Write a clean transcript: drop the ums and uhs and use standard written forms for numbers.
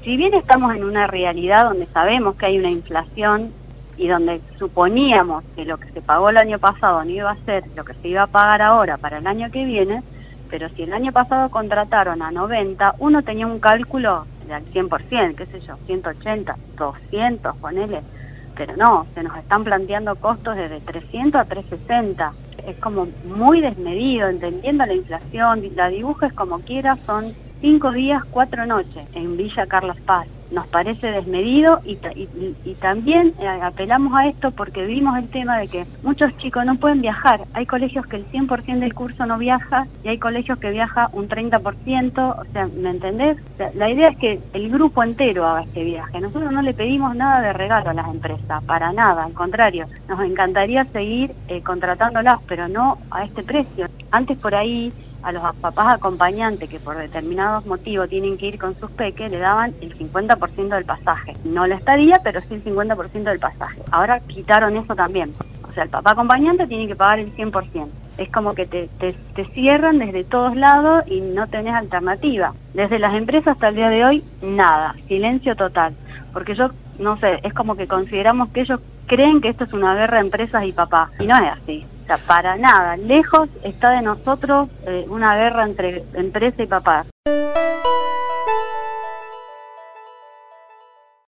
si bien estamos en una realidad donde sabemos que hay una inflación y donde suponíamos que lo que se pagó el año pasado no iba a ser lo que se iba a pagar ahora para el año que viene, pero si el año pasado contrataron a 90, uno tenía un cálculo del 100%, qué sé yo, 180, 200, ponele, pero no, se nos están planteando costos desde 300 a 360. Es como muy desmedido, entendiendo la inflación, la dibujes como quieras, son 5 días, 4 noches en Villa Carlos Paz. Nos parece desmedido y también apelamos a esto porque vimos el tema de que muchos chicos no pueden viajar. Hay colegios que el 100% del curso no viaja y hay colegios que viaja un 30%, o sea, ¿me entendés? O sea, la idea es que el grupo entero haga este viaje. Nosotros no le pedimos nada de regalo a las empresas, para nada, al contrario. Nos encantaría seguir contratándolas, pero no a este precio. Antes por ahí a los papás acompañantes que por determinados motivos tienen que ir con sus peques, le daban el 50% del pasaje. No la estadía, pero sí el 50% del pasaje. Ahora quitaron eso también. O sea, el papá acompañante tiene que pagar el 100%. Es como que te cierran desde todos lados y no tenés alternativa. Desde las empresas hasta el día de hoy, nada. Silencio total. Porque yo, no sé, es como que consideramos que ellos creen que esto es una guerra de empresas y papá. Y no es así. O sea, para nada. Lejos está de nosotros una guerra entre empresa y papá.